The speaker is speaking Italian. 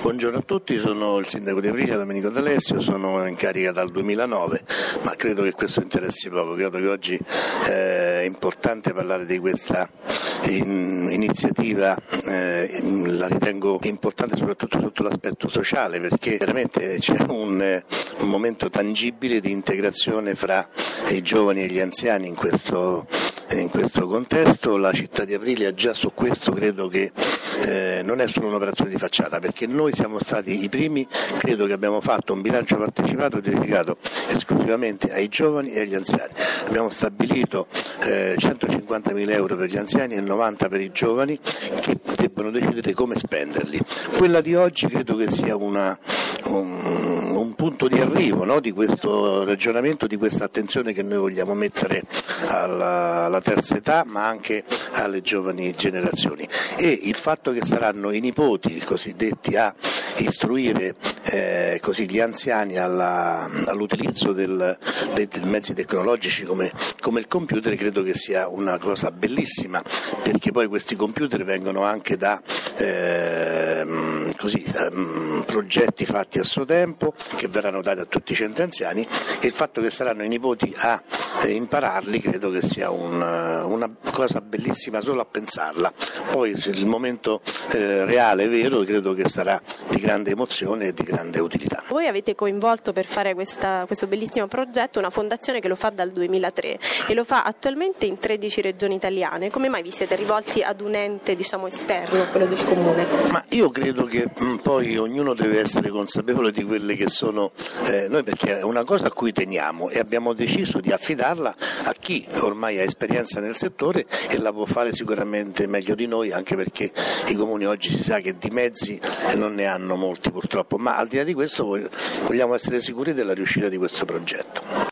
Buongiorno a tutti, sono il sindaco di Aprilia, Domenico D'Alessio, sono in carica dal 2009, ma credo che questo interessi poco. Credo che oggi è importante parlare di questa iniziativa, la ritengo importante soprattutto sotto l'aspetto sociale, perché veramente c'è un momento tangibile di integrazione fra i giovani e gli anziani in questo contesto. La città di Aprilia già su questo credo che non è solo un'operazione di facciata, perché noi siamo stati i primi, credo che abbiamo fatto un bilancio partecipato dedicato esclusivamente ai giovani e agli anziani. Abbiamo stabilito 150.000 euro per gli anziani e 90 per i giovani, che debbono decidere come spenderli. Quella di oggi credo che sia un punto di arrivo, no? Di questo ragionamento, di questa attenzione che noi vogliamo mettere alla terza età, ma anche alle giovani generazioni, e il fatto che saranno i nipoti cosiddetti a istruire così gli anziani all'utilizzo dei mezzi tecnologici come il computer, credo che sia una cosa bellissima, perché poi questi computer vengono anche da progetti fatti a suo tempo, che verranno dati a tutti i centri anziani, e il fatto che saranno i nipoti a impararli credo che sia una cosa bellissima solo a pensarla. Poi se il momento reale, vero, credo che sarà di grande emozione e di grande utilità. Voi avete coinvolto per fare questo bellissimo progetto una fondazione che lo fa dal 2003 e lo fa attualmente in 13 regioni italiane. Come mai vi siete rivolti ad un ente esterno, quello del comune? Ma io credo che poi ognuno deve essere consapevole di quelle che sono noi, perché è una cosa a cui teniamo e abbiamo deciso di affidarla a chi ormai ha esperienza nel settore e la può fare sicuramente meglio di noi, anche perché i comuni oggi si sa che di mezzi non ne hanno molti purtroppo, ma al di là di questo vogliamo essere sicuri della riuscita di questo progetto.